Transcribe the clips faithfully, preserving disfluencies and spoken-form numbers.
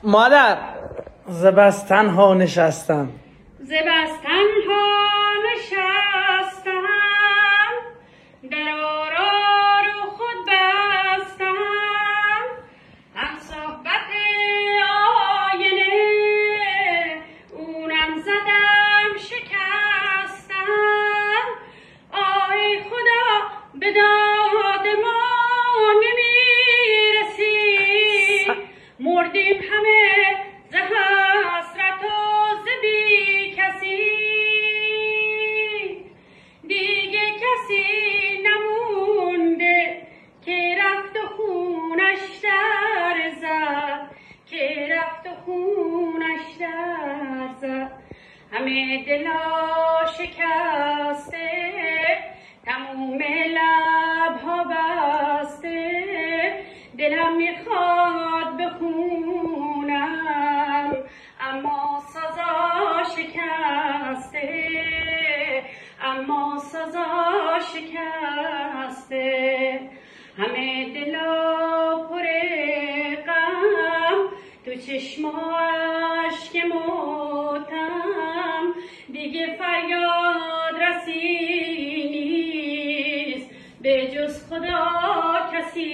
مادر زبست تنها نشستم زبست تنها نشستم در آرا رو خود بستم هم صحبت آینه اونم زدم شکستم آی خدا به داد ما نمیرسی مردیم همه ز حسرت و ز بی کسی دیگه کسی نمونده که رفت و خونش در زد که رفت و خونش در زد همه دلا شکسته تموم لبها بسته دلم میخواد بخونم اما سازا شکسته اما سازا شکسته همه دلا پر غم تو چشم و اشک ماتم دیگه فریاد رسی نیست به جز خدا کسی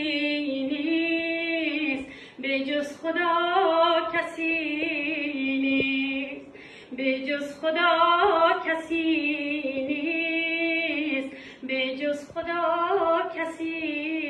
نیست به جز خدا کسی نیست به جز خدا کسی نیست به جز خدا کسی